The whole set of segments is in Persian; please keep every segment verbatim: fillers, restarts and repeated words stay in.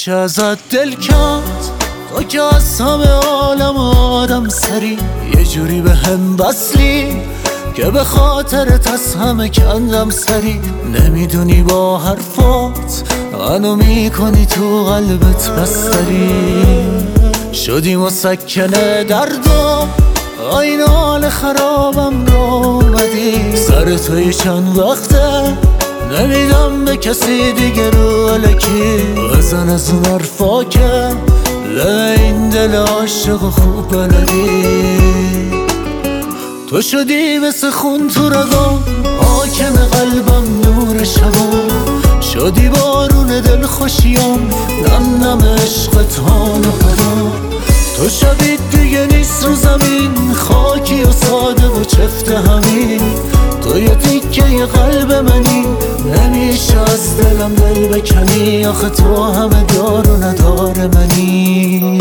میشه ازت دل کند تو که از همه عالم آدم سری یه جوری به هم بسلی که به خاطرت از همه کندم سری نمیدونی با حرفات منو میکنی تو قلبت بستری شدی مسکنه دردم این حال خرابم رو اومدی سر توی چند وقته نمیدم به کسی دیگه رو الکی بزن از اون حرفا که له این دل عاشق خوب بلدی تو شدی مثل خون تو رگام حاکم قلبم نور شبام شدی بارون دل خوشیام نم نم عشقت حال و حرام تو شبیه دیگه نیست رو زمین خاکی و ساده و چفت همین تو یه تیکه یه قلب منی نمیشه از دلم دل بکنی آخه تو همه دار و ندار منی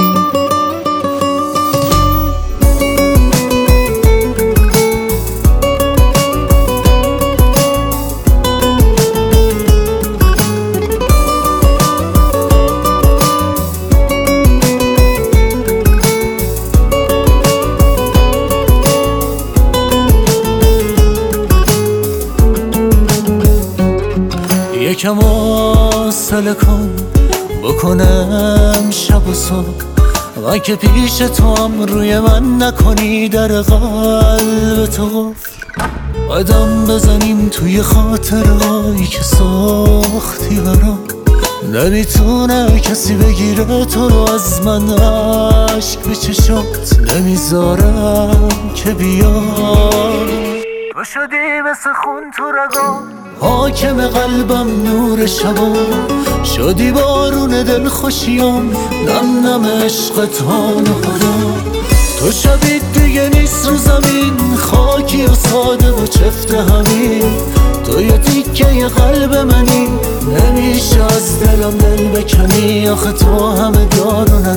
یکم حوصله کن بکنم شب و صبح من که پیش تو هم روی من نکنی در قلب تو قفل قدم بزنیم توی خاطرهایی که ساختی برام نمیتونه کسی بگیره تو رو از من عشق به چشات نمیذارم که بیار تو شدی مثل خون تو رگام حاکم قلبم نور شبام شدی بارون دل خوشیام نم نم عشقت حال و حرام تو شبیه دیگه نیست رو زمین خاکی و ساده و چفت همین تو یه تیکه یه قلب منی نمیشه از دلم دل بکنی آخه تو همه دار و ندار